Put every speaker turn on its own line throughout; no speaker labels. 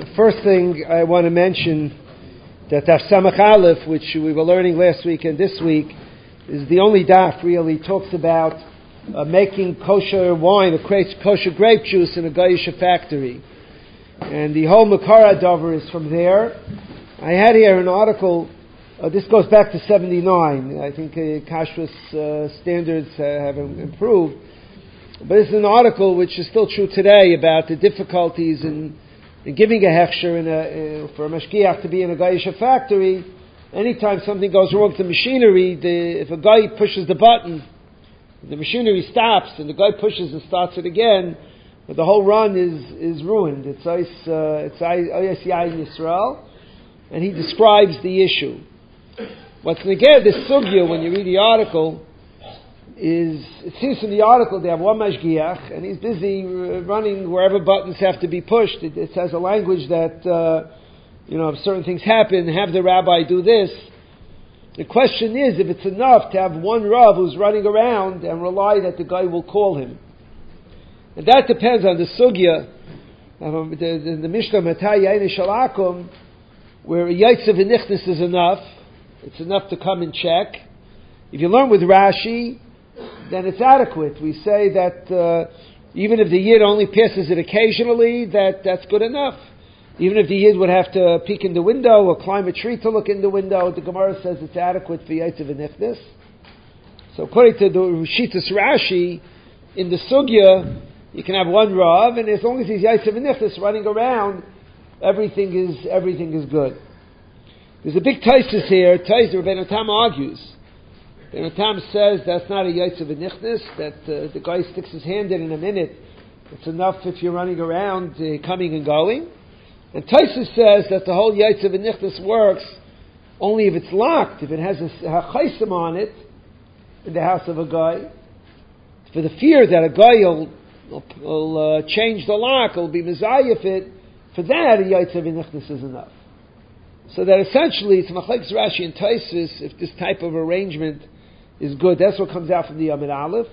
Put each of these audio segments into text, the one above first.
First thing I want to mention that Daf Samach Aleph, which we were learning last week and this week, is the only daf really talks about making kosher wine, or creates kosher grape juice in a Goyish factory. And the whole Makara Dover is from there. I had here an article, this goes back to 79. I think Kashrus standards have improved. But this is an article which is still true today about the difficulties in giving a hechsher for a mashgiach to be in a Goyish factory. Anytime something goes wrong with the machinery, if a guy pushes the button, the machinery stops, and the guy pushes and starts it again, but the whole run is ruined. It's Oyes Yain Yisrael, and he describes the issue. What's neged this sugya when you read the article is, it seems from the article they have one mashgiach, and he's busy running wherever buttons have to be pushed. It has a language that, if certain things happen, have the rabbi do this. The question is if it's enough to have one Rav who's running around and rely that the guy will call him. And that depends on the sugya. The Mishnah Matai Yain Shalakum, where a Yaitzev V'nichnas is enough, it's enough to come and check. If you learn with Rashi, then it's adequate. We say that even if the Yid only passes it occasionally, that's good enough. Even if the Yid would have to peek in the window or climb a tree to look in the window, the Gemara says it's adequate for Yaitzev V'nichnas. So according to the Shitas Rashi, in the Sugya, you can have one Rav, and as long as he's Yaitzev V'nichnas running around, everything is good. There's a big Taisus here. Rabbeinu Tam argues. Rabbeinu Tam says that's not a Yaitzev V'nichnas, that the guy sticks his hand in a minute. It's enough if you're running around, coming and going. And Taisus says that the whole Yaitzev V'nichnas works only if it's locked, if it has a chaysim on it in the house of a guy. For the fear that a guy will change the lock, will be mezayif it, for that a Yaitzev V'nichnas is enough. So that essentially it's Machlekes Rashi and Taisus if this type of arrangement is good. That's what comes out from the Yamid Aleph.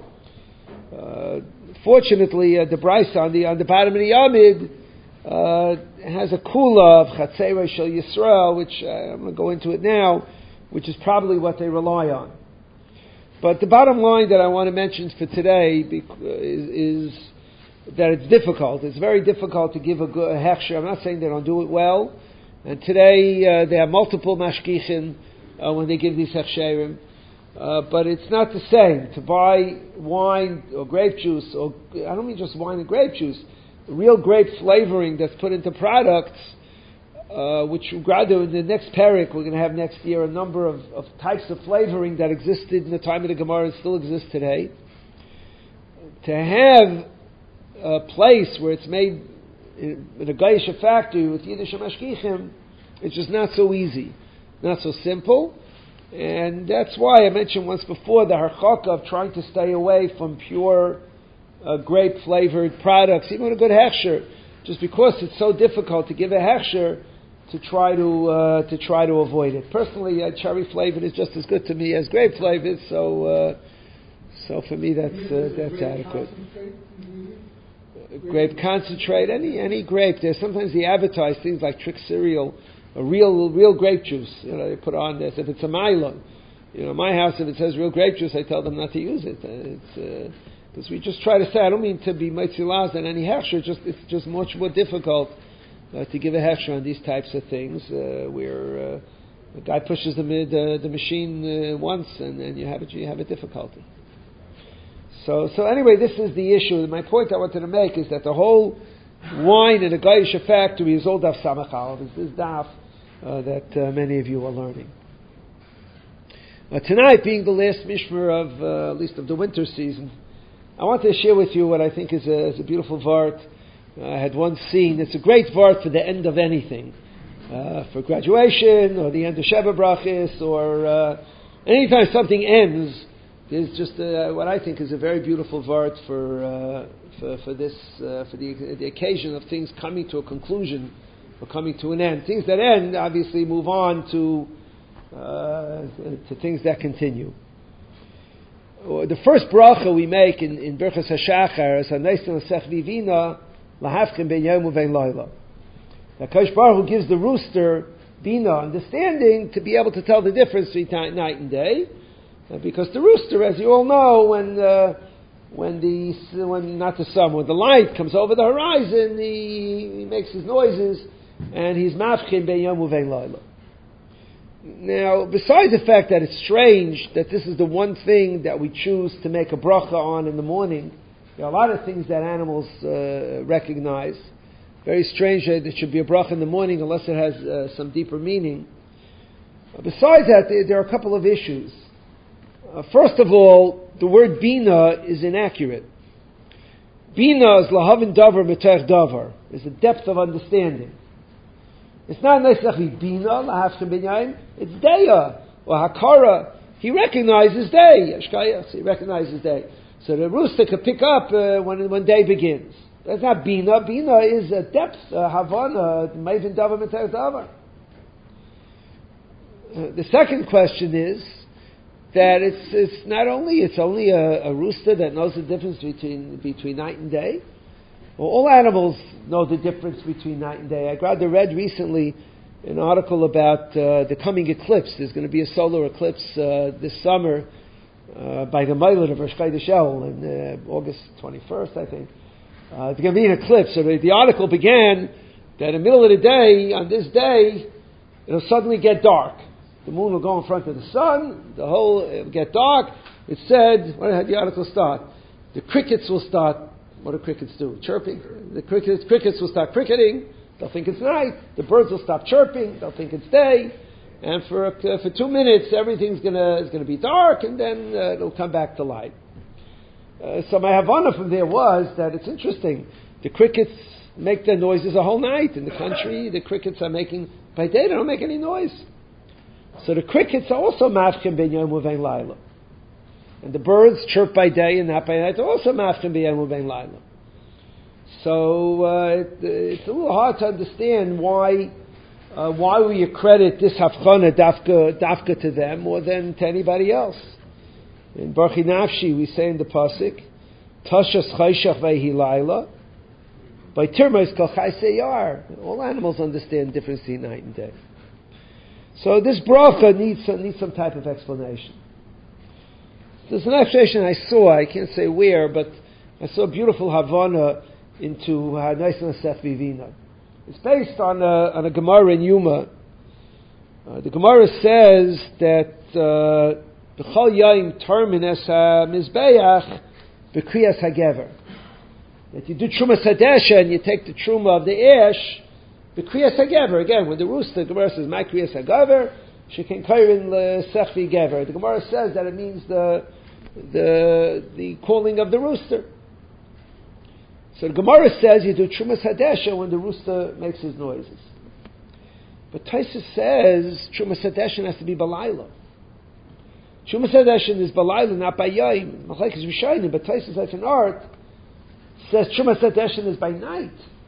Fortunately, the Braisa on the bottom of the Yamid has a kula of Chatzei Shel Yisrael, which I'm going to go into it now, which is probably what they rely on. But the bottom line that I want to mention for today is that it's difficult. It's very difficult to give a hechsher. I'm not saying they don't do it well. And today they have multiple mashgichin when they give these hechsherim. But it's not the same to buy wine or grape juice, or I don't mean just wine and grape juice, real grape flavoring that's put into products, which in the next parak we're going to have next year a number of types of flavoring that existed in the time of the Gemara and still exist today. To have a place where it's made in a Goyish factory with Yiddish mashgichim, it's just not so easy, not so simple. And that's why I mentioned once before the harchaka of trying to stay away from pure grape-flavored products, even with a good hechsher, just because it's so difficult to give a hechsher, to try to avoid it. Personally, cherry flavored is just as good to me as grape flavored, so for me that's adequate. Grape concentrate, any grape. There's sometimes they advertise things like trick cereal, a real grape juice. They put on this. If it's a Milo, my house, if it says real grape juice, I tell them not to use it. It's because we just try to say, I don't mean to be mitzilaz than any hechsher. It's just much more difficult to give a hechsher on these types of things where the guy pushes the machine once and you have a difficulty. So anyway, this is the issue. My point I wanted to make is that the whole wine in a Goyish factory is all daf Samach Aleph. It's this daf that many of you are learning. Tonight, being the last mishmer of at least of the winter season, I want to share with you what I think is a beautiful vart. I had once seen, it's a great vart for the end of anything, for graduation or the end of Sheva Brachis, or anytime something ends. There's just what I think is a very beautiful vart for the occasion of things coming to a conclusion or coming to an end. Things that end obviously move on to things that continue. The first bracha we make in Birchas HaShachar is Haneis Nosech Vivina Lahavkin Ben Yom Uvein Laila. The Kadosh Baruch Hu gives the rooster bina, understanding, to be able to tell the difference between night and day, because the rooster, as you all know, when the light comes over the horizon, he makes his noises, and he's mafkin ben yom uvein laila. Now, besides the fact that it's strange that this is the one thing that we choose to make a bracha on in the morning, there are a lot of things that animals recognize. Very strange that it should be a bracha in the morning unless it has some deeper meaning. Besides that, there are a couple of issues. First of all, the word bina is inaccurate. Bina is lahavin davar b'tech davar. It's a depth of understanding. It's not necessarily bina, lahavchem binyaim. It's deya, or hakara. He recognizes day. Ashkayas, he recognizes day. So the rooster can pick up when day begins. That's not bina. Bina is a depth, havana, maven davar b'tech davar. The second question is that it's only a rooster that knows the difference between night and day. Well, all animals know the difference between night and day. I read recently an article about the coming eclipse. There's going to be a solar eclipse this summer by the Ma'ilad of Rosh Chodesh Elul on August 21st, I think. There's going to be an eclipse. So the article began that in the middle of the day, on this day, it'll suddenly get dark. The moon will go in front of the sun, it'll get dark. It said, what did the article start? The crickets will start, what do crickets do? Chirping. The crickets will start cricketing, they'll think it's night. The birds will stop chirping, they'll think it's day. And for 2 minutes, everything's gonna be dark, and then it'll come back to light. So my Havana from there was that it's interesting. The crickets make their noises a whole night. In the country, the crickets are making, by day they don't make any noise. So the crickets are also mafkin ben yom uvein laila. And the birds chirp by day and not by night. They're also mafkin ben yom uvein laila. So it's a little hard to understand why we accredit this hafchana dafka to them more than to anybody else. In Baruch Nafshi we say in the pasuk, Tashas chayshach vayhi laila, by tirmos kol chai seyar. All animals understand the difference between night and day. So this bracha needs some type of explanation. There's an explanation I saw, I can't say where, but I saw a beautiful Havana into Hanaisa Seth Vivina. It's based on a Gemara in Yuma. The Gemara says that B'chol Yaim Termin Es HaMizbeach B'kriyas HaGever. That you do Truma Sadesha and you take the Truma of the ash B'kriyas HaGever, again, when the rooster, the Gemara says, My Kriyas HaGever, she can kairin l'sechvi gever. The Gemara says that it means the calling of the rooster. So the Gemara says you do Trumas Hadesha when the rooster makes his noises. But Taisus says Trumas Hadesha has to be Balayla. Trumas Hadesha is Balayla, not by Yaim. Machlekes Rishonim, but Taisus Life and Art says Trumas Hadesha is by night.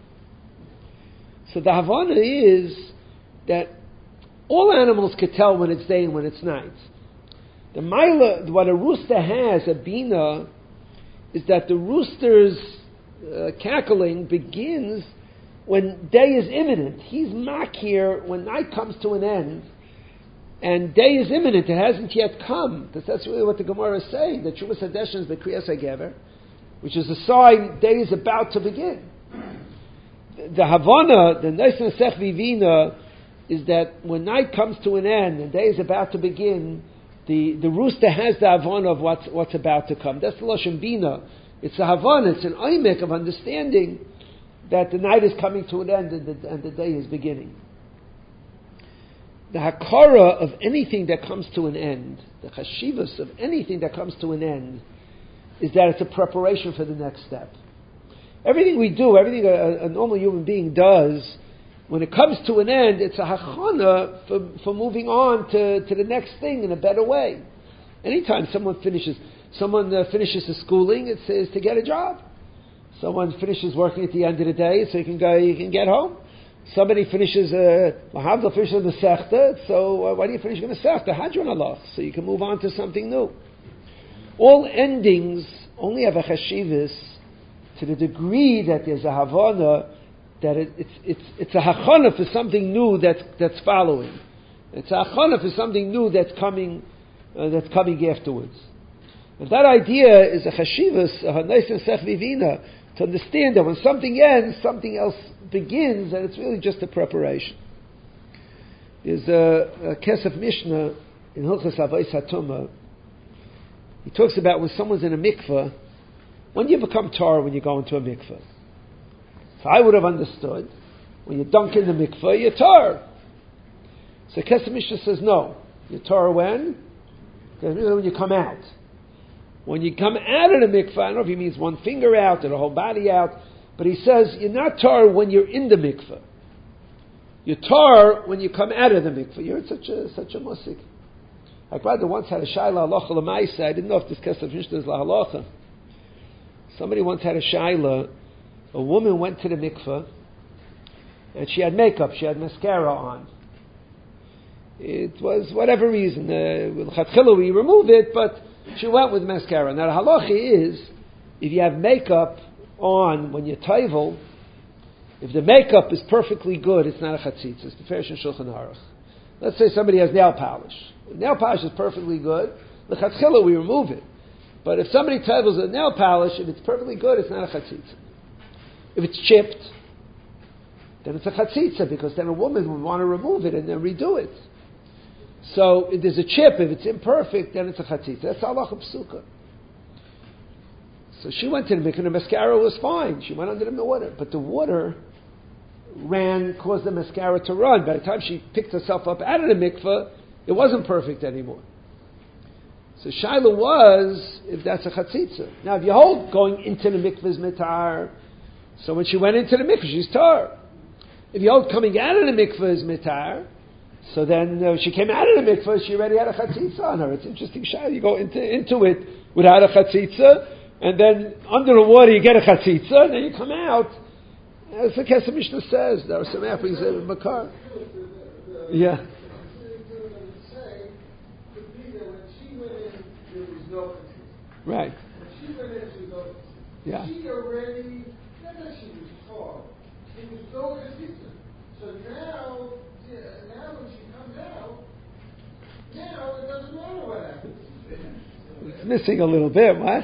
So the Havana is that all animals could tell when it's day and when it's night. The Maila, what a rooster has, a bina, is that the rooster's cackling begins when day is imminent. He's makir when night comes to an end, and day is imminent. It hasn't yet come, because that's really what the Gemara is saying. The Trumas Hadesha is the Kriyas HaGever, which is a sign day is about to begin. The Havana, the Neisen Sech Vivina, is that when night comes to an end and day is about to begin, the rooster has the Havana of what's about to come. That's the Lashon Bina. It's a Havana, it's an oimek of understanding that the night is coming to an end and the day is beginning. The Hakara of anything that comes to an end, the Chashivas of anything that comes to an end, is that it's a preparation for the next step. Everything we do, everything a normal human being does, when it comes to an end, it's a hachana for moving on to the next thing in a better way. Anytime someone finishes the schooling, it says to get a job. Someone finishes working at the end of the day, so you can get home. Somebody finishes Mahavdal finishes the Masechta, so why do you finish the Masechta? Hadron Allah, so you can move on to something new. All endings only have a chashivas to the degree that there's a Havana that it's a hachana for something new that's following. It's a hachana for something new that's coming afterwards. And that idea is a chashivas, a hanaysim sech vivina, to understand that when something ends, something else begins, and it's really just a preparation. There's a Kesef Mishnah in Hilchos Avos HaTumah. He talks about when someone's in a mikveh, when you become tar when you go into a mikveh. So I would have understood, when you dunk in the mikveh, you're tar. So Kesef Mishnah says no. You're tar when? When you come out. When you come out of the mikveh, I don't know if he means one finger out or the whole body out, but he says you're not tar when you're in the mikveh. You're tar when you come out of the mikveh. You're such a musik. My brother once had a shayla halacha l'maisa. I didn't know if this Kesef Mishnah is la halacha. Somebody once had a shayla. A woman went to the mikveh and she had makeup. She had mascara on. It was whatever reason. L'chatchila we remove it, but she went with mascara. Now the halacha is, if you have makeup on when you're taivel, if the makeup is perfectly good, it's not a chatzitz. It's the Ferish and Shulchan Aruch. Let's say somebody has nail polish. If nail polish is perfectly good, the chatzchila we remove it. But if somebody taivels a nail polish, if it's perfectly good, it's not a chatzitz. If it's chipped, then it's a chatzitza, because then a woman would want to remove it and then redo it. So if there's a chip, if it's imperfect, then it's a chatzitza. That's halacha psuka. So she went to the mikveh, and the mascara was fine. She went under the water, but the water caused the mascara to run. By the time she picked herself up out of the mikveh, it wasn't perfect anymore. So shaila was, if that's a chatzitza. Now, if you hold going into the mikveh is mitar, so when she went into the mikveh, she's tar. If you hold coming out of the mikveh is mitar, so then she came out of the mikveh, she already had a chatzitza on her. It's interesting shaila. You go into it without a chatzitza, and then under the water you get a chatzitza, and then you come out. As the Kesef Mishnah says, there are some happenings in Makar. Yeah. Right. Yeah.
She already, not that she was tall, she was no chatzitza. So now when she comes out, now it doesn't matter what happens.
It's missing a little bit, what?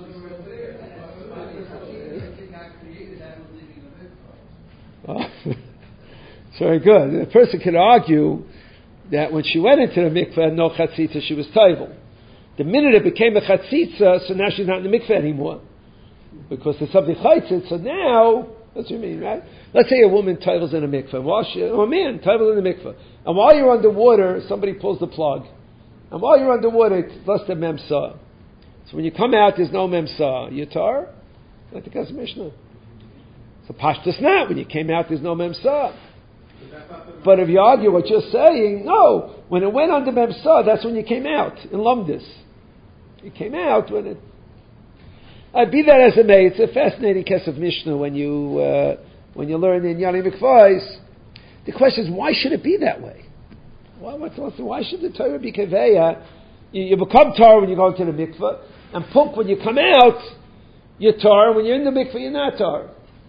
Oh, it's very good. The person can argue that when she went into the mikveh, no chatzitza, she was taivel. The minute it became a chatzitza, so now she's not in the mikveh anymore, because there's something chaitzit. So now, that's what you mean, right? Let's say a woman taivels in a mikveh, or a man taivels in the mikveh, and while you're underwater, somebody pulls the plug, and while you're underwater, it's less than memsa. So when you come out, there's no memsa. Yatar, like the Kesef Mishnah. So pashtus not. When you came out, there's no memsa. But if you argue what you're saying, no. When it went under memsa, that's when you came out in lumdis. You came out when it. Be that as it may, it's a fascinating Kesef Mishnah when you learn in Yani Mikvahs. The question is, why should it be that way? Why should the Torah be kaveya? You become tar when you go into the mikvah, and punk when you come out, you're tar. When you're in the mikvah, you're not tar.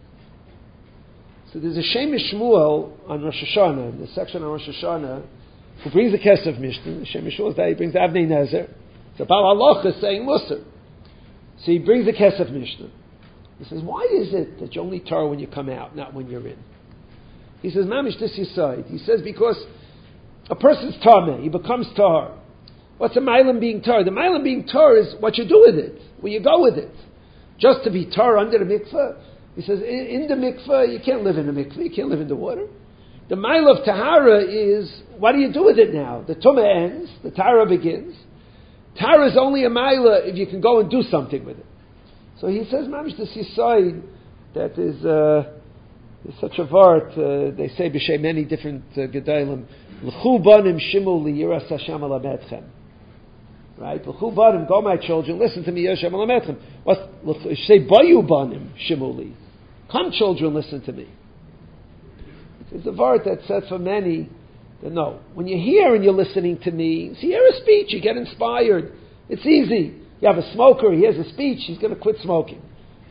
So there's a Shemesh Shmuel on Rosh Hashanah, in the section on Rosh Hashanah, who brings the Kesef Mishnah. The Shemesh Shmuel is that he brings Avnei Nezer. It's about halacha saying Musar. So he brings the Kesef Mishnah. He says, why is it that you only tar when you come out, not when you're in? He says, Mamish, this aside. He says, because a person's tar, he becomes tar. What's a mailam being tar? The mailam being tar is what you do with it, where you go with it. Just to be tar under the mikveh. He says, in the mikveh, you can't live in the mikveh, you can't live in the water. The mile of tahara is, what do you do with it now? The tumah ends, the tahara begins. Tahara is only a mile if you can go and do something with it. So he says, Mamish, this yisai, that is such a vart, they say b'shem many different gedalim, l'chu banim shimu liyiras Hashem alamedchem. Right? L'chu banim, go my children, listen to me, Hashem alamedchem. Say bayu banim shimuli. Come children, listen to me. There's a vart that says for many, that no, when you hear and you're listening to me, so you hear a speech, you get inspired. It's easy. You have a smoker, he hears a speech, he's going to quit smoking.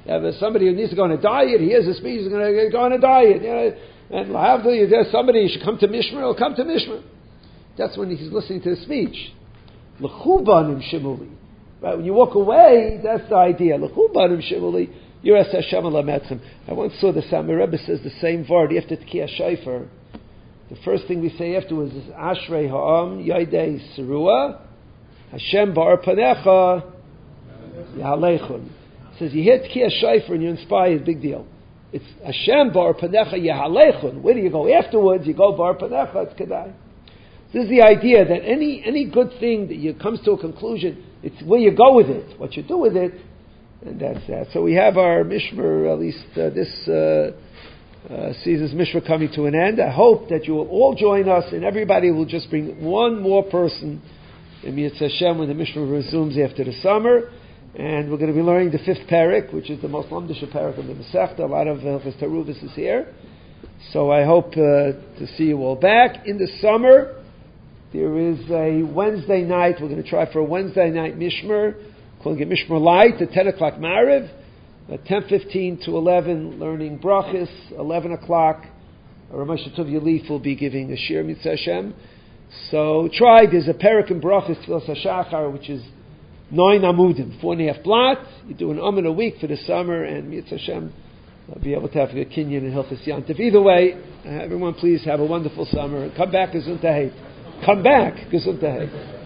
If somebody who needs to go on a diet, he hears a speech, he's going to go on a diet. And if there's somebody who should come to Mishmer, he'll come to Mishmer. That's when he's listening to the speech. L'chubanim shimuli. Right, when you walk away, that's the idea. L'chubanim shimuli, yiras Hashem alametzim. I once saw the Samir Rebbe says the same word after Tkiyah Shofar. The first thing we say afterwards is Ashrei ha'am yaidei serua Hashem bar panecha yahalechun. It says you hear Tkiyah Shofar and you're inspired, big deal. It's Hashem bar panecha yahalechun. Where do you go afterwards? You go bar panecha. It's kedai. This is the idea that any good thing that comes to a conclusion, it's where you go with it, what you do with it, and that's that. So we have our Mishmer, at least this season's Mishmer coming to an end. I hope that you will all join us, and everybody will just bring one more person in Mitzvah Hashem when the Mishmer resumes after the summer. And we're going to be learning the 5th parak, which is the most lamdish parak of the Masechta. A lot of Hilchos Teruvos is here. So I hope to see you all back. In the summer, there is a Wednesday night. We're going to try for a Wednesday night Mishmer, calling it Mishmer Light at 10 o'clock Mariv, at 10:15 to 11 learning Brachis, 11 o'clock. Ramesh Tov Yalif will be giving a Shir Mitzvah Hashem. So try. There's a parak in Brachis Tfilas HaShachar, which is 9 amudim, 4.5 blot. You do an in a week for the summer, and Mitzvah Hashem will be able to have a kinyan and Hilchos Yantiv. Either way, everyone please have a wonderful summer. Come back, Gesundheit. Come back, Gesundheit.